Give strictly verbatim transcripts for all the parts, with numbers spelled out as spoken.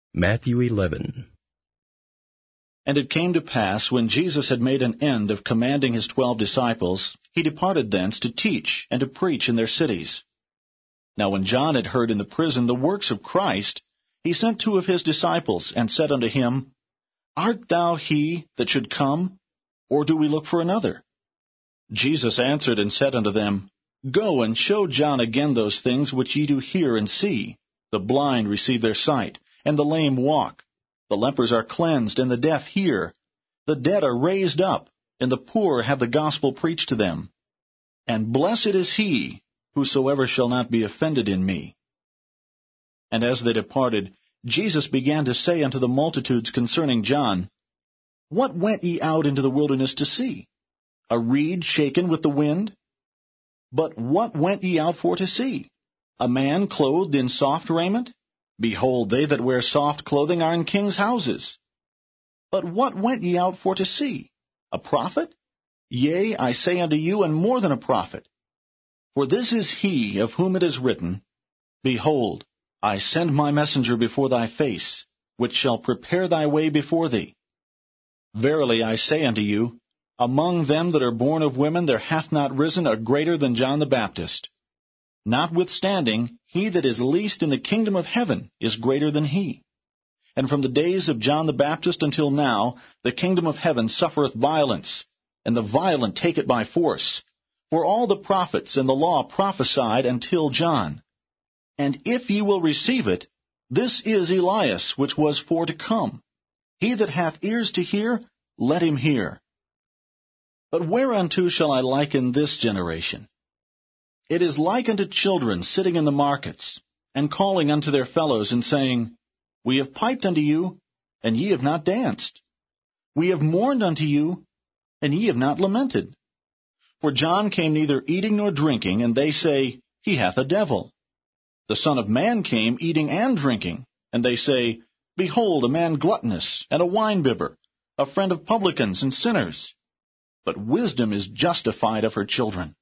Matthew eleven. And it came to pass, when Jesus had made an end of commanding his twelve disciples, he departed thence to teach and to preach in their cities. Now when John had heard in the prison the works of Christ, he sent two of his disciples, and said unto him, Art thou he that should come, or do we look for another? Jesus answered and said unto them, Go and show John again those things which ye do hear and see. The blind receive their sight, and the lame walk. The lepers are cleansed, and the deaf hear. The dead are raised up, and the poor have the gospel preached to them. And blessed is he, whosoever shall not be offended in me. And as they departed, Jesus began to say unto the multitudes concerning John, What went ye out into the wilderness to see? A reed shaken with the wind? But what went ye out for to see? A man clothed in soft raiment? Behold, they that wear soft clothing are in kings' houses. But what went ye out for to see? A prophet? Yea, I say unto you, and more than a prophet. For this is he of whom it is written, Behold, I send my messenger before thy face, which shall prepare thy way before thee. Verily I say unto you, among them that are born of women there hath not risen a greater than John the Baptist. Notwithstanding, he that is least in the kingdom of heaven is greater than he. And from the days of John the Baptist until now, the kingdom of heaven suffereth violence, and the violent take it by force. For all the prophets and the law prophesied until John. And if ye will receive it, this is Elias which was for to come. He that hath ears to hear, let him hear. But whereunto shall I liken this generation? It is like unto children sitting in the markets, and calling unto their fellows, and saying, We have piped unto you, and ye have not danced. We have mourned unto you, and ye have not lamented. For John came neither eating nor drinking, and they say, He hath a devil. The Son of Man came eating and drinking, and they say, Behold, a man gluttonous, and a winebibber, a friend of publicans and sinners. But wisdom is justified of her children.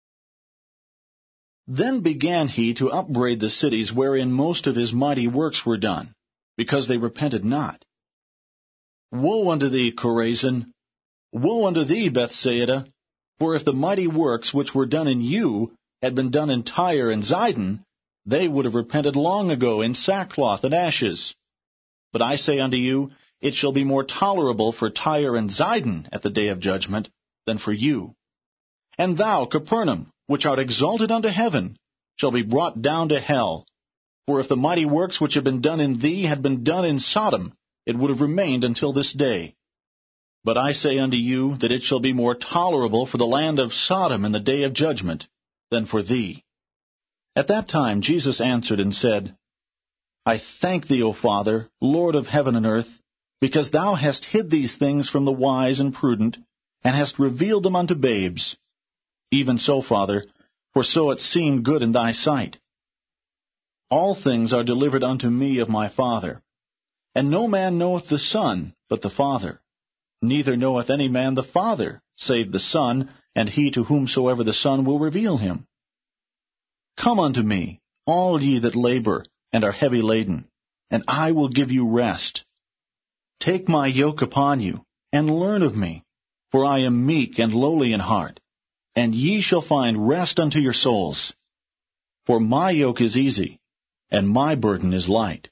Then began he to upbraid the cities wherein most of his mighty works were done, because they repented not. Woe unto thee, Chorazin! Woe unto thee, Bethsaida! For if the mighty works which were done in you had been done in Tyre and Zidon, they would have repented long ago in sackcloth and ashes. But I say unto you, it shall be more tolerable for Tyre and Zidon at the day of judgment than for you. And thou, Capernaum, which art exalted unto heaven, shall be brought down to hell. For if the mighty works which have been done in thee had been done in Sodom, it would have remained until this day. But I say unto you that it shall be more tolerable for the land of Sodom in the day of judgment than for thee. At that time Jesus answered and said, I thank thee, O Father, Lord of heaven and earth, because thou hast hid these things from the wise and prudent, and hast revealed them unto babes. Even so, Father, for so it seemed good in thy sight. All things are delivered unto me of my Father. And no man knoweth the Son but the Father. Neither knoweth any man the Father, save the Son, and he to whomsoever the Son will reveal him. Come unto me, all ye that labor and are heavy laden, and I will give you rest. Take my yoke upon you, and learn of me, for I am meek and lowly in heart, and ye shall find rest unto your souls. For my yoke is easy, and my burden is light.